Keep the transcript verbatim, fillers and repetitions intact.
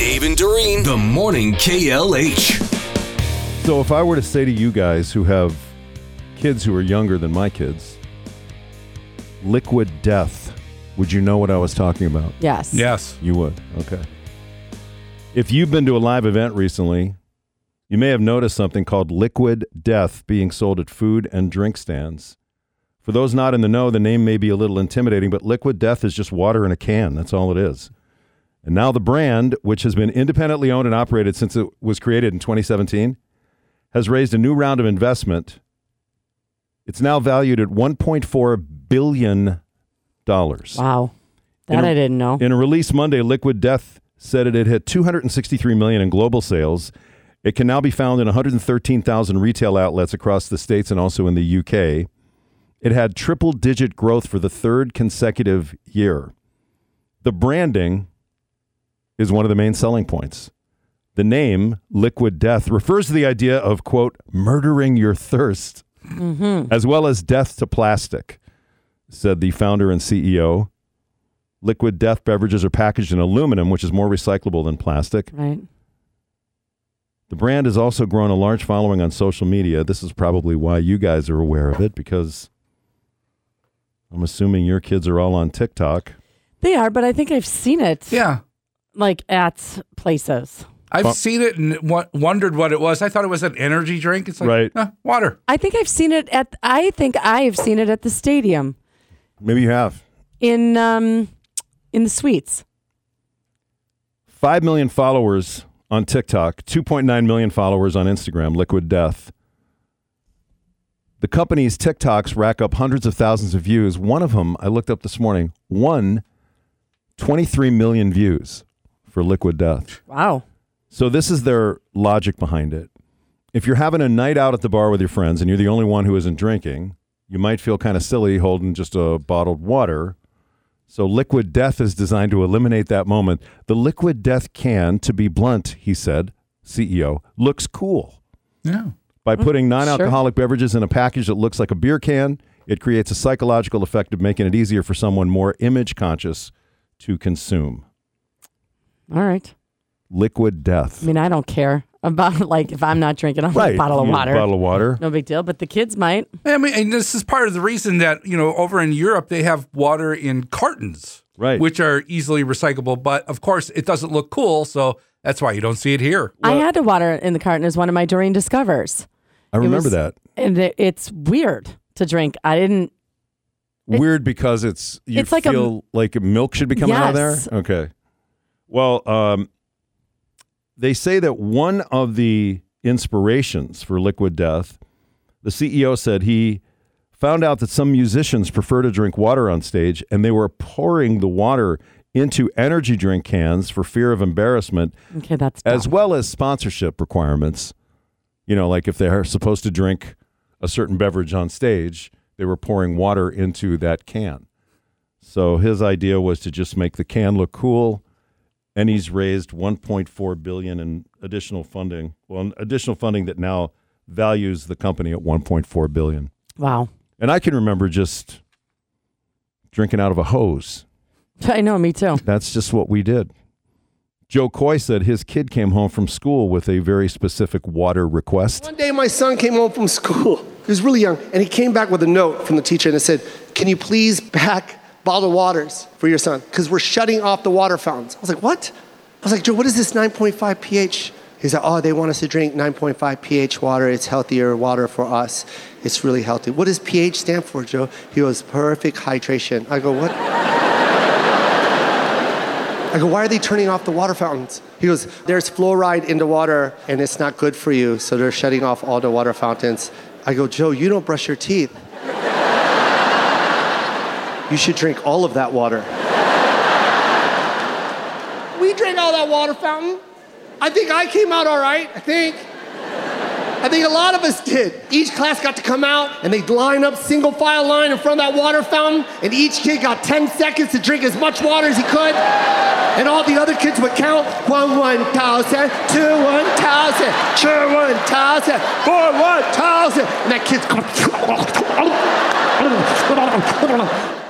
Dave and Doreen, the morning K L H. So if I were to say to you guys who have kids who are younger than my kids, liquid death, would you know what I was talking about? Yes. Yes. You would. Okay. If you've been to a live event recently, you may have noticed something called liquid death being sold at food and drink stands. For those not in the know, the name may be a little intimidating, but liquid death is just water in a can. That's all it is. And now the brand, which has been independently owned and operated since it was created in twenty seventeen, has raised a new round of investment. It's now valued at one point four billion dollars. Wow. That a, I didn't know. In a release Monday, Liquid Death said it had hit two hundred sixty-three million dollars in global sales. It can now be found in one hundred thirteen thousand retail outlets across the states and also in the U K. It had triple-digit growth for the third consecutive year. The branding is one of the main selling points. The name, Liquid Death, refers to the idea of, quote, murdering your thirst, mm-hmm. as well as death to plastic, said the founder and C E O. Liquid Death beverages are packaged in aluminum, which is more recyclable than plastic. Right. The brand has also grown a large following on social media. This is probably why you guys are aware of it, because I'm assuming your kids are all on TikTok. They are, but I think I've seen it. Yeah. Like at places. I've Well- seen it and w- wondered what it was. I thought it was an energy drink. It's like, Right. eh, water. I think I've seen it at, I think I've seen it at the stadium Maybe you have. in, um, in the suites. Five million followers on TikTok, two point nine million followers on Instagram, Liquid Death. The company's TikToks rack up hundreds of thousands of views. One of them, I looked up this morning, won twenty-three million views for Liquid Death. Wow. So this is their logic behind it. If you're having a night out at the bar with your friends and you're the only one who isn't drinking, you might feel kind of silly holding just a bottled water. So Liquid Death is designed to eliminate that moment. The Liquid Death can, to be blunt, he said, C E O, looks cool. Yeah. By putting sure. non-alcoholic beverages in a package that looks like a beer can, it creates a psychological effect of making it easier for someone more image conscious to consume. All right. Liquid Death. I mean, I don't care about, like, if I'm not drinking, I'll have a bottle of You- water. Bottle of water. No big deal, but the kids might. I mean, and this is part of the reason that, you know, over in Europe, they have water in cartons, Right. which are easily recyclable. But of course, it doesn't look cool. So that's why you don't see it here. I had to water in the carton as one of my Doreen Discovers. I remember was- that. And it, it's weird to drink. I didn't. It- Weird because it's you It's like a- feel like milk should be coming out of Yes. there? Okay. Well, um, they say that one of the inspirations for Liquid Death, the C E O said he found out that some musicians prefer to drink water on stage, and they were pouring the water into energy drink cans for fear of embarrassment, Okay, that's as dumb. well as sponsorship requirements. You know, like if they're supposed to drink a certain beverage on stage, they were pouring water into that can. So his idea was to just make the can look cool, and he's raised one point four billion dollars in additional funding. Well, additional funding that now values the company at one point four billion dollars. Wow. And I can remember just drinking out of a hose. I know, me too. That's just what we did. Joe Coy said his kid came home from school with a very specific water request. One day my son came home from school. He was really young, and he came back with a note from the teacher, and it said, can you please pack bottled waters for your son? Because we're shutting off the water fountains. I was like, what? I was like, Joe, what is this nine point five pH? He said, oh, they want us to drink nine point five pH water. It's healthier water for us. It's really healthy. What does pH stand for, Joe? He goes, perfect hydration. I go, what? I go, why are they turning off the water fountains? He goes, there's fluoride in the water and it's not good for you, so they're shutting off all the water fountains. I go, Joe, you don't brush your teeth. You should drink all of that water. We drank all that water fountain. I think I came out all right, I think. I think a lot of us did. Each class got to come out and they'd line up single file line in front of that water fountain, and each kid got ten seconds to drink as much water as he could. And all the other kids would count one, one thousand, two, one thousand, three, one thousand, four, one thousand. And that kid's going,